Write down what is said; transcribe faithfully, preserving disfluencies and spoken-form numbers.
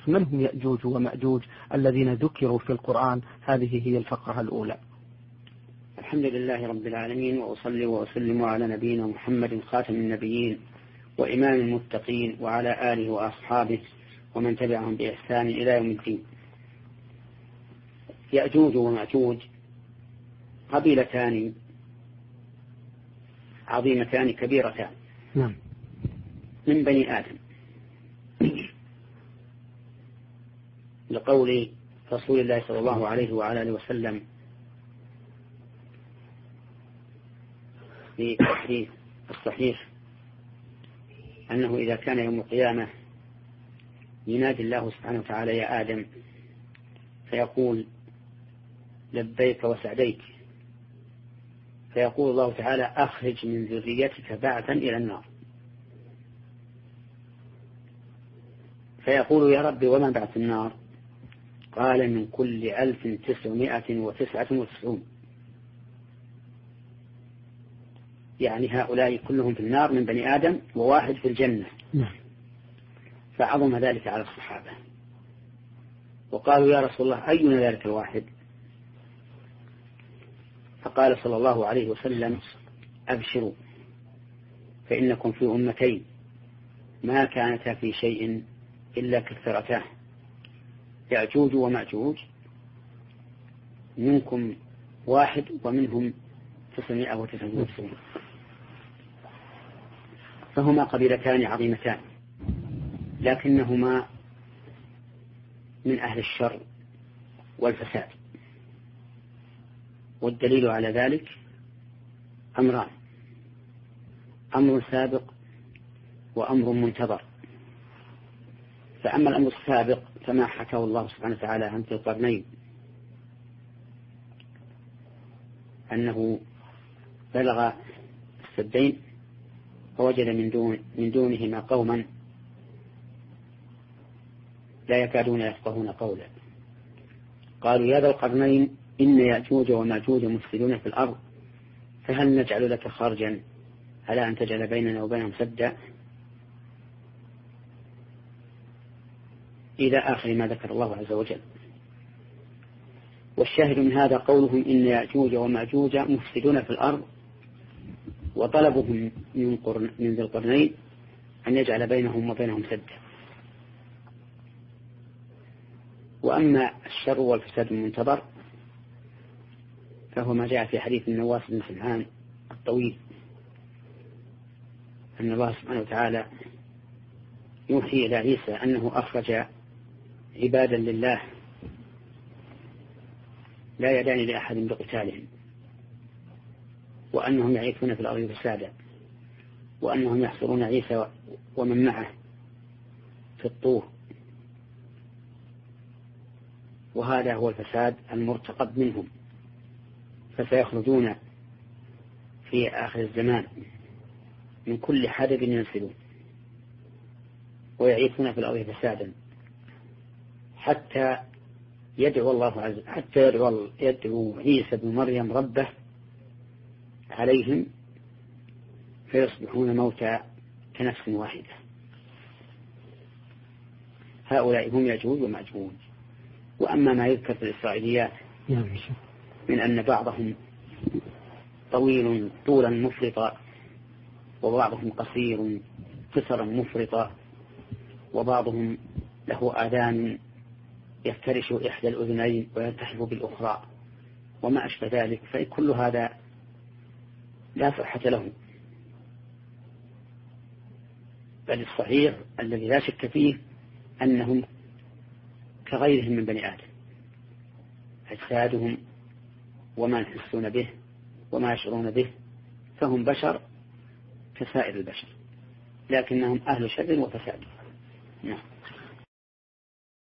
من هم يأجوج ومأجوج الذين ذكروا في القرآن؟ هذه هي الفقرة الأولى. الحمد لله رب العالمين، وأصلي وأسلم على نبينا محمد خاتم النبيين وإمام المتقين وعلى آله وأصحابه ومن تبعهم بإحسان إلى يوم الدين. يأجوج ومأجوج قبيلتان عظيمتان كبيرتان نعم. من بني آدم، لقول رسول الله صلى الله عليه وعلى آله وسلم في الحديث الصحيح أنه إذا كان يوم القيامة ينادي الله سبحانه وتعالى يا آدم، فيقول لبيك وسعديك، فيقول الله تعالى أخرج من ذريتك بعثا إلى النار، فيقول يا رب وما بعث النار؟ قال من كل ألف تسعمائة وتسعة وتسعون، يعني هؤلاء كلهم في النار من بني آدم وواحد في الجنة. فعظم ذلك على الصحابة، وقالوا يا رسول الله أينا ذلك الواحد؟ فقال صلى الله عليه وسلم أبشروا فإنكم في أمتين ما كانتا في شيء إلا كثرتاه، يأجوج ومأجوج، منكم واحد ومنهم تسعمائة وتسعة وتسعون، فهما قبيلتان عظيمتان، لكنهما من أهل الشر والفساد. والدليل على ذلك أمران: أمر سابق وأمر منتظر. فأما الأمر السابق فما حكاه الله سبحانه وتعالى عن ذي القرنين أنه بلغ السدين فوجد من, دون من دونهما قوما لا يكادون يفقهون قولا، قالوا يا ذا القرنين إن يأجوج ومأجوج مفسدون في الأرض فهل نجعل لك خرجا على أن تجعل بيننا وبينهم سدا، إلى آخر ما ذكر الله عز وجل. والشاهد من هذا قولهم إن يأجوج ومأجوج مفسدون في الأرض، وطلبهم من, قرن من ذي القرنين أن يجعل بينهم وبينهم سدا. وأما الشر والفساد المنتظر فهو ما جاء في حديث النواس بن سمعان الطويل أن الله سبحانه وتعالى يوحي إلى عيسى أنه أخرج عبادا لله لا يدان لأحد بقتالهم، وأنهم يعيثون في الأرض فسادا، وأنهم يحصرون عيسى ومن معه في الطور، وهذا هو الفساد المرتقب منهم، فسيخرجون في آخر الزمان من كل حدب ينسلون ويعيثون في الأرض فسادا حتى يدعو الله عز حتى يدعو, يدعو عيسى بن مريم ربه عليهم فيصبحون موتى كنفس واحدة. هؤلاء هم يأجوج ومأجوج. وأما ما يذكر في الإسرائيليات من أن بعضهم طويل طولا مفرطا وبعضهم قصير قصرا مفرطا وبعضهم له آذان يفترش إحدى الأذنين ويلتحف بالأخرى وما أشبه ذلك، فكل هذا لا صحة له، بل الصحيح الذي لا شك فيه أنهم كغيرهم من بني آدم، أجسادهم وما يحسون به وما يشعرون به، فهم بشر كسائر البشر، لكنهم أهل شر وفساد. نعم.